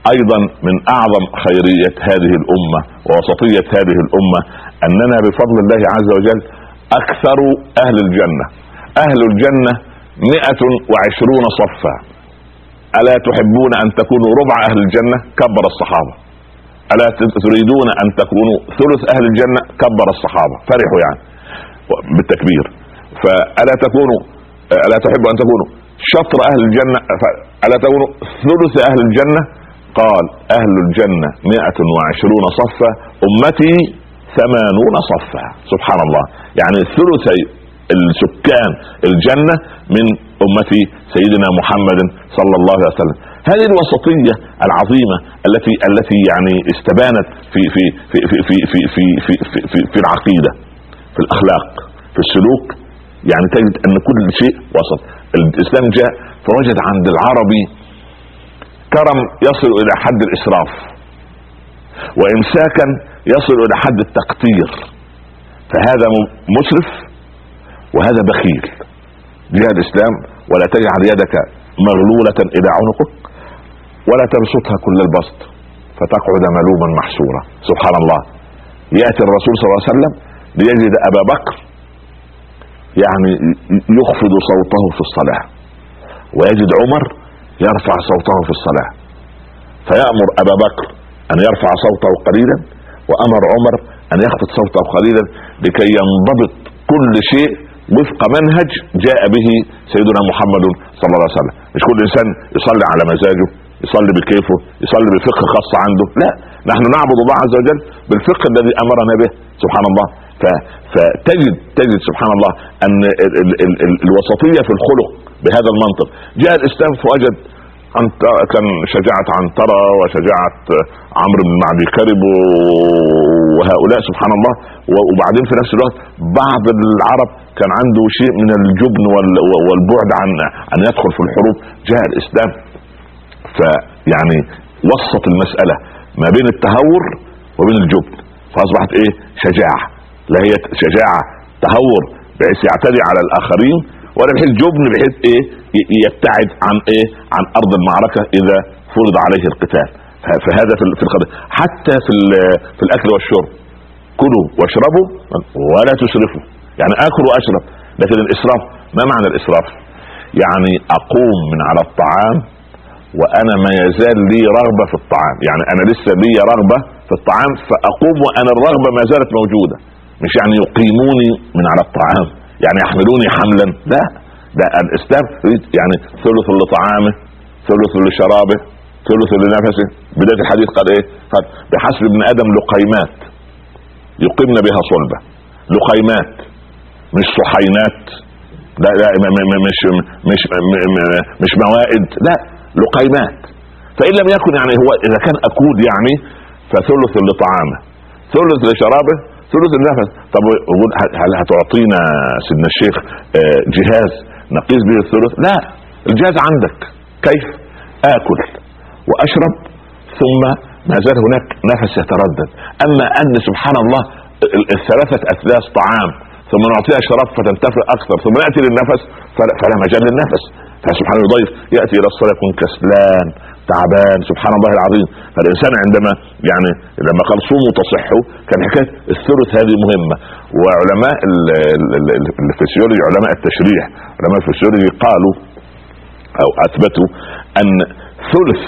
ايضا من اعظم خيرية هذه الامة ووسطية هذه الامة اننا بفضل الله عز وجل اكثر اهل الجنة. اهل الجنة مئة وعشرون صفا. الا تحبون ان تكونوا ربع اهل الجنة؟ كبر الصحابة. الا تريدون ان تكونوا ثلث اهل الجنة؟ كبر الصحابة، فرحوا يعني بالتكبير. فالا تكونوا الا تحبوا ان تكونوا شطر اهل الجنة؟ الا تكونوا ثلث اهل الجنة؟ قال اهل الجنة مئة وعشرون صفا، امتي ثمانون صفا. سبحان الله، يعني ثلثي السكان الجنة من امتي سيدنا محمد صلى الله عليه وسلم. هذه الوسطية العظيمة التي التي يعني استبانت في في في في في في في في, في, في, في العقيدة، في الاخلاق، في السلوك. يعني تجد ان كل شيء وسط. الاسلام جاء فوجد عند العربي كرم يصل الى حد الاسراف، وامساكا يصل الى حد التقتير. فهذا مسرف وهذا بخيل. جاء الاسلام ولا تجعل يدك مغلولة الى عنقك ولا تبسطها كل البسط فتقعد ملوما محسورا. سبحان الله. يأتي الرسول صلى الله عليه وسلم ليجد ابا بكر يعني يخفض صوته في الصلاة، ويجد عمر يرفع صوته في الصلاة، فيأمر ابا بكر ان يرفع صوته قليلا، وامر عمر ان يخفض صوته قليلا، لكي ينضبط كل شيء وفق منهج جاء به سيدنا محمد صلى الله عليه وسلم. مش كل انسان يصلي على مزاجه، يصلي بكيفه، يصلي بفقه خاص عنده. لا، نحن نعبد الله عز وجل بالفقه الذي امرنا به. سبحان الله. فتجد تجد سبحان الله ان ال ال ال ال الوسطية في الخلق بهذا المنطق. جاء الاسلام فوجد كان شجاعة عنترة وشجاعة عمرو بن معدي كرب وهؤلاء سبحان الله. وبعدين في نفس الوقت بعض العرب كان عنده شيء من الجبن والبعد عن ان يدخل في الحروب. جاء الاسلام فيعني وسط المسألة ما بين التهور وبين الجبن، فاصبحت ايه؟ شجاعة. لا هي شجاعة تهور بحيث يعتدي على الاخرين، ولا بحيث جبن بحيث ايه؟ يبتعد عن ايه؟ عن ارض المعركة اذا فرض عليه القتال. فهذا في القضاء. حتى في في الاكل والشرب، كلوا واشربوا ولا تسرفوا. يعني اكل واشرب، لكن الاسراف ما معنى الاسراف؟ يعني اقوم من على الطعام وانا ما يزال لي رغبة في الطعام، يعني انا لسه لي رغبة في الطعام فاقوم وانا الرغبة ما زالت موجودة. مش يعني يقيموني من على الطعام يعني يحملوني حملا، لا، ده الاسلام يعني ثلث لطعامه، ثلث لشرابه، ثلث لنفسه. بداية الحديث قال ايه؟ قال بحسب ابن ادم لقيمات يقيمن بها صلبة. لقيمات مش صحينات، لا لا مش مش مش موائد، لا، لقيمات. فإن لم يكن يعني هو إذا كان أكود يعني فثلث لطعامه، ثلث لشرابه، ثلث النفس. طب هل هتعطينا سيدنا الشيخ جهاز نقيس به الثلث؟ لا، الجهاز عندك. كيف؟ آكل وأشرب ثم ما زال هناك نفس يتردد. أما أن سبحان الله الثلاثة أثلاث طعام ثم نعطيها شراب فتنتفع أكثر ثم نأتي للنفس فلا مجال للنفس. فسبحان الله يضيف يأتي إلى الصلاة يكون كسلان تعبان. سبحان الله العظيم. فالإنسان عندما يعني لما قال صوموا تصحوا كان حكاية الثلث هذه مهمة. وعلماء الفسيولوجي، علماء التشريح، علماء الفسيولوجي قالوا أو أثبتوا أن ثلث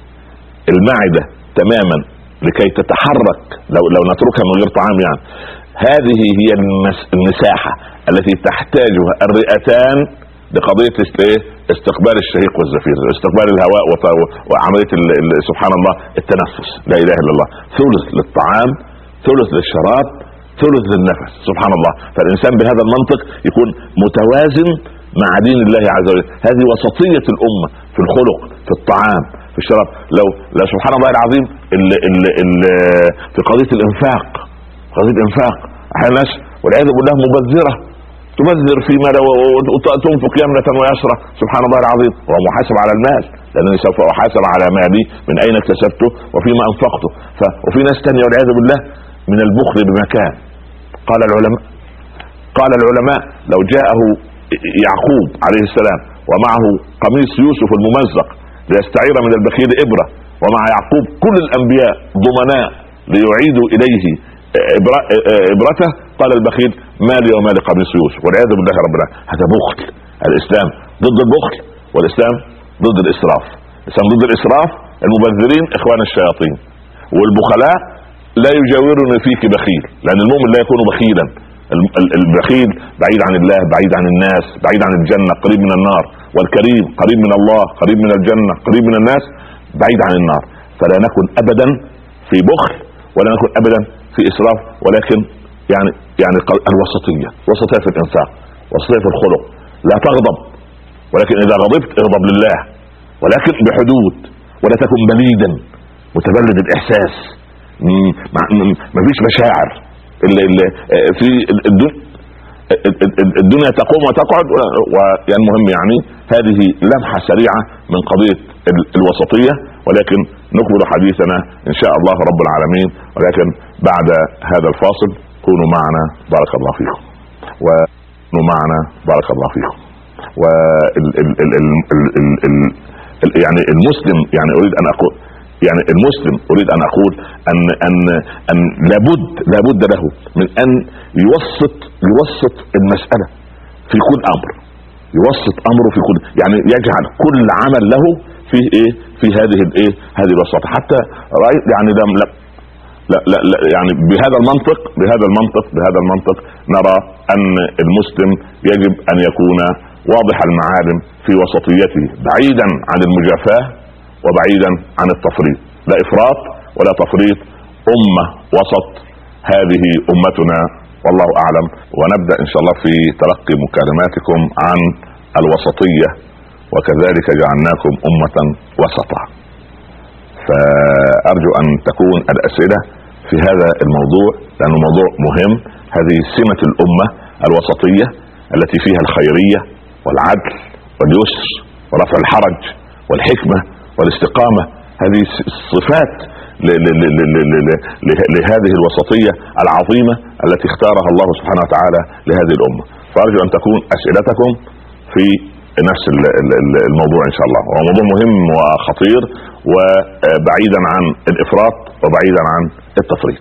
المعدة تماما لكي تتحرك لو لو نتركها من غير طعام يعني هذه هي المساحة التي تحتاجها الرئتان لقضية استقبال الشهيق والزفير، استقبال الهواء وعملية سبحان الله التنفس. لا اله الا الله. ثلث للطعام، ثلث للشراب، ثلث للنفس. سبحان الله. فالانسان بهذا المنطق يكون متوازن مع دين الله عز وجل. هذه وسطية الامة في الخلق، في الطعام، في الشراب. لو لا سبحان الله العظيم ال ال ال في قضية الانفاق، قضية الانفاق احيانا الناس والعياذ بالله مبذرة، تبذر فيما لو تنفق يمنة ويسرى. سبحان الله العظيم. ومحاسب على المال لأنني سوف أحاسب على مالي من أين اكتسبته وفيما أنفقته. ف... وفي ناس تانية والعياذ بالله من البخل بمكان. قال العلماء قال العلماء لو جاءه يعقوب عليه السلام ومعه قميص يوسف الممزق ليستعير من البخيل إبرة ومع يعقوب كل الانبياء ضمناء ليعيدوا اليه ابرته، قال البخيل ما لي وما لقميص يوسف، والعياذ بالله ربنا. هذا بخل. الاسلام ضد البخل، والاسلام ضد الاسراف. الاسلام ضد الاسراف. المبذرين اخوان الشياطين، والبخلاء لا يجاورني فيك بخيل، لان المؤمن لا يكون بخيلا. البخيل بعيد عن الله، بعيد عن الناس، بعيد عن الجنة، قريب من النار. والكريم قريب من الله، قريب من الجنة، قريب من الناس، بعيد عن النار. فلا نكن ابدا في بخل، ولا نكن ابدا في اسراف، ولكن يعني يعني الوسطية. وسطية في الانفاق، وسطية في الخلق. لا تغضب، ولكن اذا غضبت اغضب لله، ولكن بحدود. ولا تكن بليدا متبلد الاحساس، ما فيش مشاعر. اللي اللي في الدنيا تقوم وتقعد. والمهم يعني هذه لمحة سريعة من قضية الوسطية، ولكن نكمل حديثنا ان شاء الله رب العالمين، ولكن بعد هذا الفاصل. كونوا معنا بارك الله فيكم، وكونوا معنا بارك الله فيكم. و يعني المسلم، يعني اريد ان اقول يعني المسلم اريد ان اقول ان ان ان لابد لابد له من ان يوسط يوسط المسألة في كل امر، يوسط امره في كل، يعني يجعل كل عمل له في ايه في هذه الايه هذه الوساطة. حتى رايت يعني لا لا لا, لا يعني بهذا المنطق بهذا المنطق بهذا المنطق نرى ان المسلم يجب ان يكون واضح المعالم في وسطيته، بعيدا عن المجافاة وبعيدا عن التفريط. لا افراط ولا تفريط. امة وسط هذه امتنا، والله اعلم. ونبدأ ان شاء الله في تلقي مكالماتكم عن الوسطية، وكذلك جعلناكم امة وسطا. فارجو ان تكون الاسئلة في هذا الموضوع، لانه موضوع مهم. هذه سمة الامة الوسطية التي فيها الخيرية والعدل واليسر ورفع الحرج والحكمة والاستقامة. هذه الصفات لهذه الوسطية العظيمة التي اختارها الله سبحانه وتعالى لهذه الأمة. فأرجو أن تكون أسئلتكم في نفس الموضوع إن شاء الله. هو موضوع مهم وخطير، وبعيدا عن الإفراط وبعيدا عن التفريط.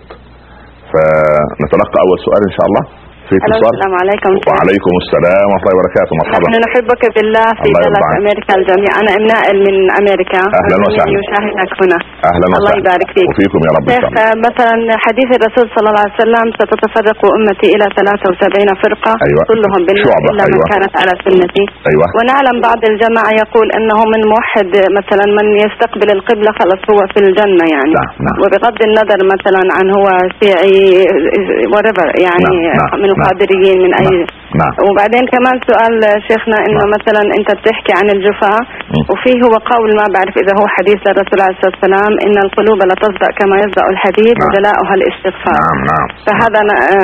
فنتلقى أول سؤال إن شاء الله في اتصال. السلام عليكم. وعليكم السلام ورحمة الله وبركاته. مرحبا. نحن نحبك بالله في دولة أمريكا الجميع. أنا ام نائل من أمريكا. أهلا وسهلا. يشاهدك هنا. أهلا وسهلا. الله يبارك فيك. وفيكم يا رب. مثلا حديث الرسول صلى الله عليه وسلم ستتفرق أمتي إلى ثلاثة وسبعين فرقة. أيوة. كلهم بالنار إلا أيوة. من كانت على سنتي. أيوة. ونعلم بعض الجماعة يقول أنه من موحد مثلا من يستقبل القبلة خلص هو في الجنة يعني. نعم. نعم. وبغض النظر مثلا عن هو شيعي whatever يعني. نعم. من القادريين من أي. نعم. وبعدين كمان سؤال شيخنا انه نعم. مثلا انت بتحكي عن الجفاء، وفيه هو قول ما بعرف اذا هو حديث للرسول عليه الصلاة والسلام ان القلوب لا تصدأ كما يصدأ الحديد. نعم. وجلاؤها الاستغفار. نعم. نعم. فهذا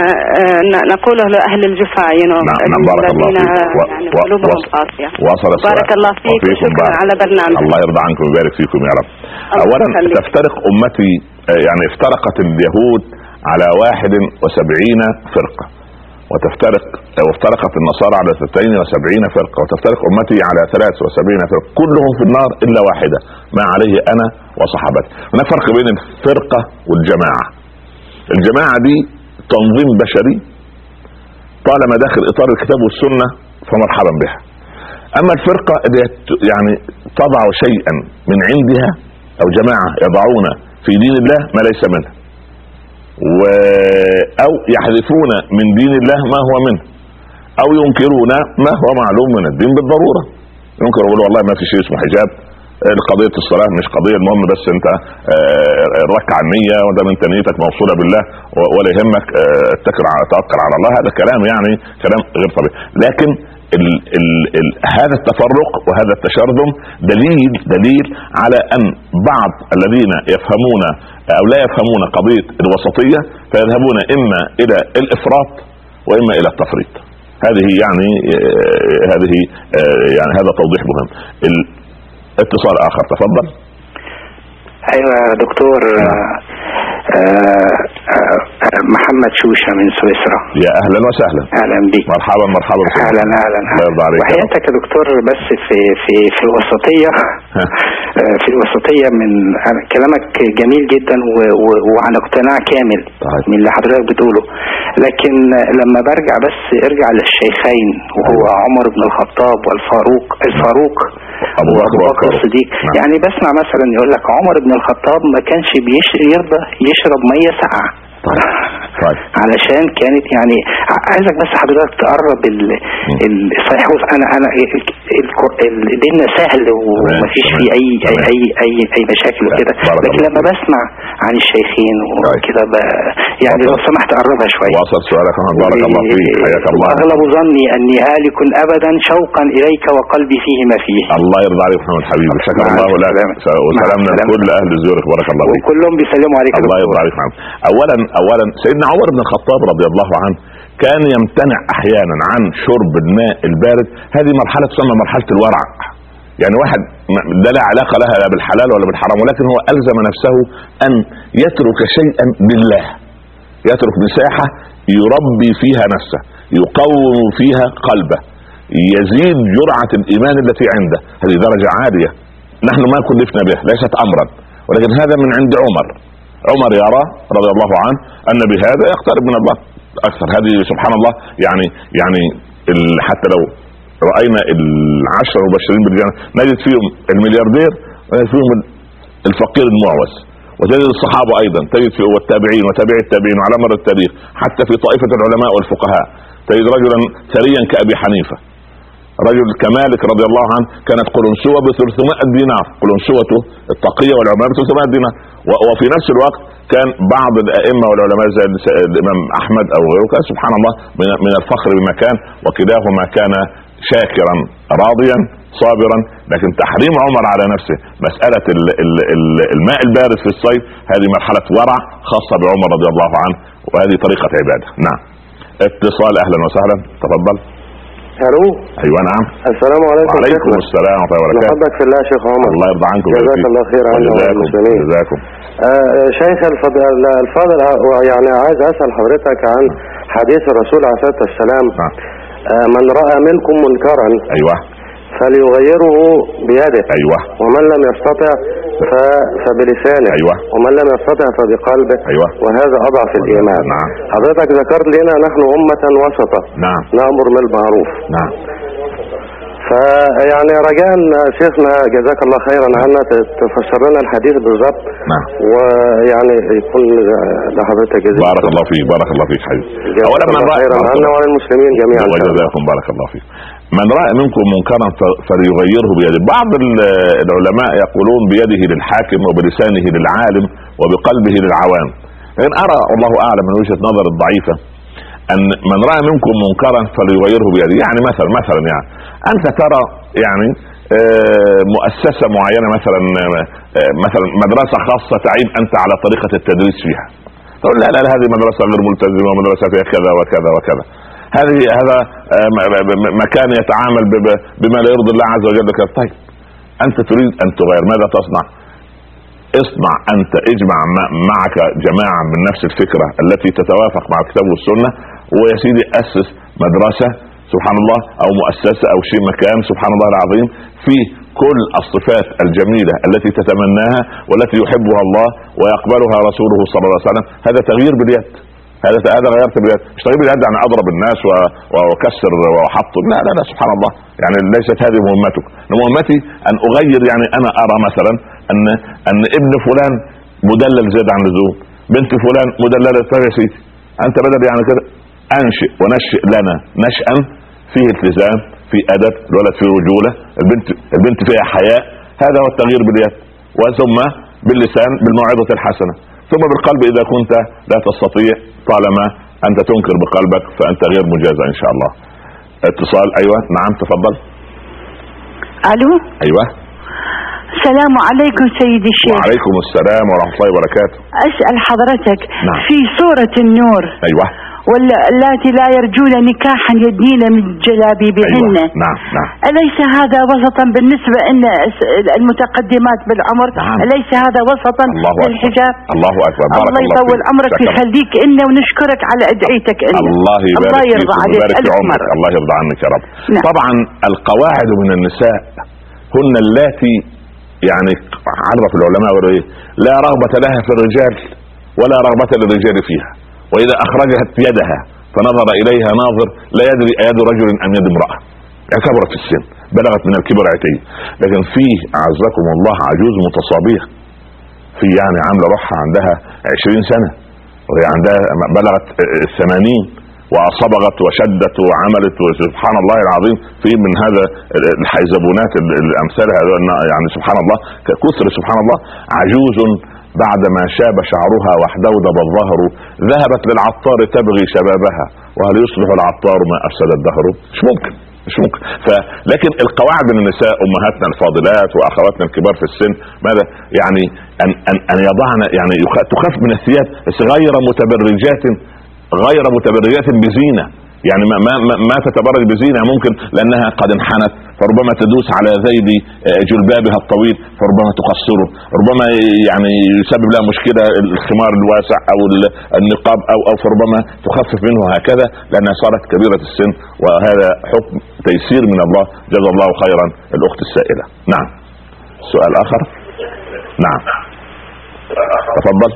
نقوله لأهل الجفاء ينو. نعم. بارك الله فيك. يعني قلوبهم قاسية. بارك الله فيك وشكرا على برنامج. الله يرضى عنكم ويبارك فيكم يا رب. اولا تفترق امتي، يعني افترقت اليهود على واحد وسبعين فرقة، وتفترق وافترقت النصارى على اثنتين وسبعين فرقة، وتفترق أمتي على ثلاث وسبعين فرقة، كلهم في النار إلا واحدة ما عليه أنا وصحابتي. هناك فرق بين الفرقة والجماعة. الجماعة دي تنظيم بشري طالما داخل إطار الكتاب والسنة فمرحبا بها. أما الفرقة اللي يعني تضع شيئا من عندها، أو جماعة يضعون في دين الله ما ليس منه، و... أو يحذفون من دين الله ما هو منه، أو ينكرون ما هو معلوم من الدين بالضرورة. ينكر يقول والله ما في شيء اسمه حجاب، القضية الصلاة مش قضية، المهم بس انت ركع النية وده من تنيتك موصولة بالله ولا يهمك اتكل توكل على الله. هذا كلام يعني كلام غير طبيعي. لكن ال ال ال هذا التفرق وهذا التشرذم دليل دليل على ان بعض الذين يفهمون او لا يفهمون قضية الوسطية فيذهبون اما الى الافراط واما الى التفريط. هذه يعني هذه يعني هذا توضيح مهم. اتصال اخر، تفضل. ايوه يا دكتور، آه آه محمد شوشة من سويسرا. يا اهلا وسهلا. اهلا بك. مرحبا مرحبا. اهلا اهلا. وحياتك يا دكتور، بس في في في الوسطيه في الوسطيه من كلامك جميل جدا وعن اقتناع كامل من اللي حضرتك بتقوله، لكن لما برجع بس ارجع للشيخين وهو عمر بن الخطاب والفاروق الفاروق ابو بكر الصديق. يعني بسمع مثلا يقول لك عمر بن الخطاب ما كانش يرضى يشرب ميه ساقعه طيب. علشان كانت يعني عايزك بس حضرتك تقرب صحيح. انا انا ديننا سهل ومفيش فيه اي اي اي اي اي مشاكل وكده، لكن لما بسمع عن الشيخين وكده يعني لو سمحت قربها شويه. واصل سؤالك. بارك الله فيك، حياك الله. اغلب ظني اني هالك ابدا شوقا اليك وقلبي فيه ما فيه. الله يرضى عليك محمد حبيبي، شكر الله لك وسلامنا لكل اهل زيورخ. بارك الله فيك. وكلهم بيسلموا عليك. الله يرضى عليك محمد. اولا اولا سيدنا عمر بن الخطاب رضي الله عنه كان يمتنع احيانا عن شرب الماء البارد. هذه مرحله تسمى مرحله الورع. يعني واحد ده لا علاقه لها لا بالحلال ولا بالحرام، ولكن هو الزم نفسه ان يترك شيئا لله، يترك مساحه يربي فيها نفسه، يقوم فيها قلبه، يزيد جرعه الايمان التي عنده. هذه درجه عاليه نحن ما كلفنا به، ليست امرا، ولكن هذا من عند عمر. عمر يرى رضي الله عنه ان بهذا يقترب من الله اكثر. هذه سبحان الله يعني يعني حتى لو راينا العشر المبشرين بالجنه نجد فيهم الملياردير ونجد فيهم الفقير المعوز، وتجد الصحابه ايضا، تجد فيه والتابعين وتابعي التابعين على مر التاريخ. حتى في طائفه العلماء والفقهاء تجد رجلا ثريا كابي حنيفه، رجل كمالك رضي الله عنه كانت قلنسوه ب ثلاثمائة دينار، قلنسوته التقيه والعمامه ب ثلاثمائة دينار. وفي نفس الوقت كان بعض الائمه والعلماء زي الامام احمد او غيره كان سبحان الله من الفخر بمكان، وكلاهما كان شاكرا راضيا صابرا. لكن تحريم عمر على نفسه مساله ال ال ال الماء البارد في الصيف هذه مرحله ورع خاصه بعمر رضي الله عنه، وهذه طريقه عباده. نعم. اتصال، اهلا وسهلا، تفضل. الو. ايوه نعم. السلام عليكم. وعليكم السلام ورحمه الله وبركاته. محبك في الله يا شيخ عمر. الله يرضى عنكم. جزاك الله خير عنا والمسلمين. جزاكم. آه شيخ الفضل الفاضل، يعني عايز اسال حضرتك عن حديث الرسول عليه الصلاه والسلام. آه من راى منكم منكرا ايوه فليغيره بيده. ايوه. ومن لم يستطع فبلسانه. ايوه. ومن لم يستطع فبقلبه. ايوه. وهذا اضعف الايمان. نعم. حضرتك ذكرت لنا نحن امه وسطه. نعم. نامر بالمعروف. نعم. فيعني رجاء شيخنا جزاك الله خيرا عنا تفسر لنا الحديث بالضبط. نعم. ويعني يكون لحضرتك جزاك بارك الله فيك. بارك الله فيك حبيبي. اولا من راى عنا وعلى المسلمين جميعا. وجزاكم بارك الله فيك. من راى منكم منكرا فليغيره بيده. بعض العلماء يقولون بيده للحاكم وبلسانه للعالم وبقلبه للعوام. لكن ارى والله اعلم من وجهه نظر الضعيفه ان من راى منكم منكرا فليغيره بيده. يعني مثلا مثلا يعني انت ترى يعني مؤسسه معينه، مثلا مثلا مدرسه خاصه تعيب انت على طريقه التدريس فيها، تقول لا لا هذه مدرسه غير ملتزمه ومدرسه فيها كذا وكذا وكذا، هذه هذا مكان يتعامل بما لا يرضي الله عز وجل. طيب انت تريد ان تغير، ماذا تصنع؟ اصنع انت، اجمع معك جماعه من نفس الفكره التي تتوافق مع الكتاب والسنه، ويا سيدي اسس مدرسه سبحان الله او مؤسسه او شيء مكان سبحان الله العظيم فيه كل الصفات الجميله التي تتمناها والتي يحبها الله ويقبلها رسوله صلى الله عليه وسلم. هذا تغيير باليد، هذا هذا غيرت باليد، مش تغيير باليد يعني اضرب الناس وكسر واحط، لا لا لا سبحان الله، يعني ليست هذه مهمتك. مهمتي ان اغير. يعني انا ارى مثلا ان ان ابن فلان مدلل زاد عن اللزوم، بنت فلان مدلله. طيب يا سيدي انت بدل يعني كده انشئ ونشئ لنا نشأ فيه التزام، في ادب، الولد فيه رجوله، البنت البنت فيها حياء. هذا هو التغيير باليد، وثم باللسان بالموعظه الحسنه، ثم بالقلب اذا كنت لا تستطيع. طالما انت تنكر بقلبك فانت غير مجازى ان شاء الله. اتصال. ايوه نعم تفضل. الو. ايوه. السلام عليكم سيدي الشيخ. وعليكم السلام ورحمه الله وبركاته. اسال حضرتك. نعم. في سوره النور ايوه واللاتي لا يرجون نكاحا يدنين من جلابيبهن. أيوة. نعم نعم. أليس هذا وسطا بالنسبة ان المتقدمات بالعمر؟ نعم. أليس هذا وسطا للحجاب؟ الله اكبر. بارك الله يطول عمرك ويخليك إنا ونشكرك على ادعيتك إنا. الله يبارك الله يرضى عليك ألف مرة. الله يرضى عنك يا رب. نعم. طبعا القواعد من النساء هن اللاتي يعني عرف العلماء ايه لا رغبة لها في الرجال ولا رغبة للرجال فيها، واذا اخرجت يدها فنظر اليها ناظر لا يدري ايد رجل ام يد امرأة، يعني كبرت في السن بلغت من الكبر عتيه. لكن فيه اعزكم الله عجوز متصابية، في يعني عاملة روحها عندها عشرين سنة وهي عندها بلغت الثمانين وصبغت وشدت وعملت، وسبحان الله العظيم في من هذا الحيزبونات الامثال هذا يعني سبحان الله كثر سبحان الله. عجوز بعدما شاب شعرها واحدودب الظهر ذهبت للعطار تبغي شبابها، وهل يصلح العطار ما افسد الدهر؟ مش ممكن مش ممكن. فلكن القواعد من النساء امهاتنا الفاضلات واخواتنا الكبار في السن ماذا يعني ان ان ان يضعن يعني تخاف من الثياب بس غير متبرجات غير متبرجات بزينة، يعني ما ما ما تتبرج بزينة ممكن لأنها قد انحنت فربما تدوس على ذيل جلبابها الطويل فربما تقصره، ربما يعني يسبب لها مشكلة الخمار الواسع أو النقاب أو أو فربما تخفف منه هكذا لأنها صارت كبيرة السن، وهذا حكم تيسير من الله جزا الله خيرا الأخت السائلة. نعم. سؤال آخر. نعم تفضل.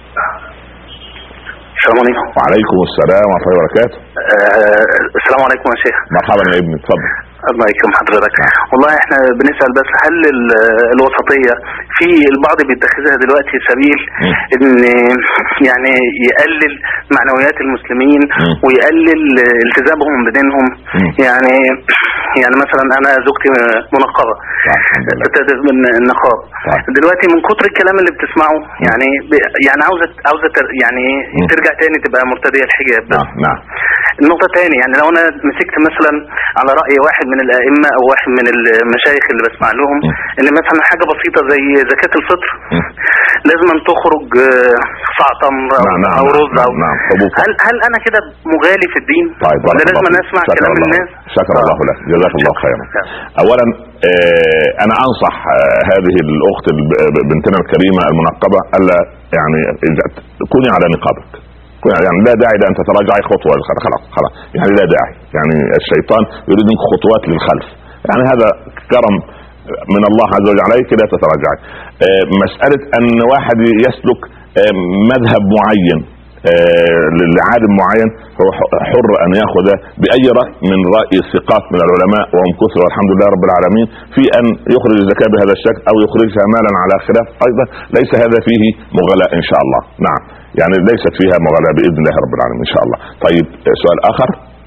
السلام عليكم. وعليكم السلام ورحمة الله وبركاته. أه السلام عليكم يا شيخ. مرحبا يا ابني اتفضل. الله يكرم حضرتك. والله احنا بنسأل بس هل الوسطية في البعض بيتخذها دلوقتي سبيل ان يعني يقلل معنويات المسلمين ويقلل التزامهم بدينهم، يعني يعني مثلا انا زوجتي منقبة ابتدت من النقاب دلوقتي من كتر الكلام اللي بتسمعه يعني يعني عاوزة عاوزة يعني ترجع تاني تبقى مرتدية الحجاب. بس نعم. النقطة تاني يعني لو انا مسكت مثلا على رأي واحد من الائمة او واحد من المشايخ اللي بسمع لهم ان مثلا حاجة بسيطة زي زكاة الفطر لازم أن تخرج صاع تمر او, نعم أو رز او نعم. هل هل انا كده مغالي في الدين؟ طيب ولا لازم أن اسمع كلام الله. الناس؟ شكر الله لك جزاك الله خيرا. اولا آه انا انصح آه هذه الاخت بنتنا الكريمة المنقبة الا يعني كوني على نقابك، يعني لا داعي لأن تتراجعي خطوة خلاص خلاص يعني لا داعي، يعني الشيطان يريد منك خطوات للخلف، يعني هذا كرم من الله عز وجل عليك لا تتراجعي. مسألة أن واحد يسلك مذهب معين لعالم معين هو حر أن يأخذ بأي رأي من رأي الثقات من العلماء وهم كثر والحمد لله رب العالمين في أن يخرج الزكاة بهذا الشكل أو يخرجها مالا على خلاف أيضا ليس هذا فيه مغلاء إن شاء الله. نعم يعني ليست فيها مغالاة بإذن الله رب العالمين إن شاء الله. طيب سؤال آخر.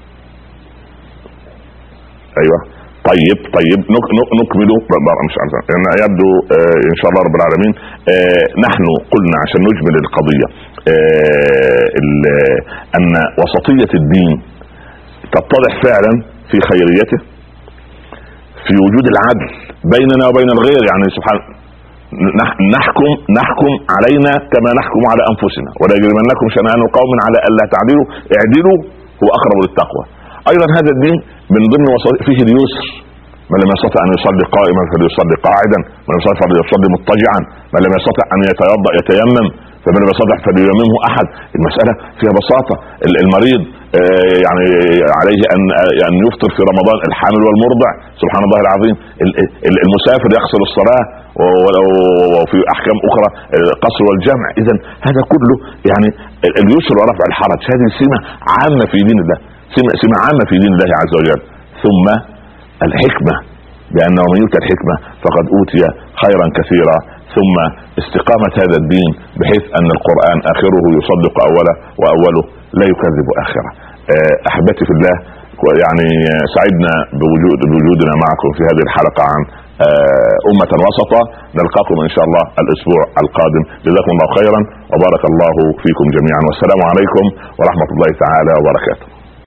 أيوة طيب طيب نكمل مش عارف يعني يبدو آه إن شاء الله رب العالمين. آه نحن قلنا عشان نجمل القضية آه أن وسطية الدين تتضح فعلا في خيريته في وجود العدل بيننا وبين الغير، يعني سبحان نحكم نحكم علينا كما نحكم على انفسنا ولا يجرمنكم شنآن قوم على الا تعدلوا اعدلوا هو اقرب للتقوى. ايضا هذا الدين من ضمن فيه اليسر، من لم يستطع ان يصلي قائما فليصلي قاعدا، من لم يستطع فليصلي مضطجعا، من لم يستطع ان يتوضا يتيمم، فمن لم يستطع فلييممه احد. المساله فيها بساطه. المريض يعني عليه ان ان يفطر في رمضان، الحامل والمرضع سبحان الله العظيم، المسافر يغسل الصلاه، وفي احكام اخرى القصر والجمع. اذا هذا كله يعني اليسر ورفع الحرج، هذه سمه عامه في دين الله، سمه عامه في دين الله عز وجل. ثم الحكمه، لانه من يؤتى الحكمه فقد اوتي خيرا كثيرا. ثم استقامه هذا الدين بحيث ان القران اخره يصدق اوله واوله لا يكذب اخره. احبتي في الله، يعني سعدنا بوجود بوجودنا معكم في هذه الحلقه عن أمة وسطة. نلقاكم إن شاء الله الأسبوع القادم. جزاكم الله خيرا وبارك الله فيكم جميعا، والسلام عليكم ورحمة الله تعالى وبركاته.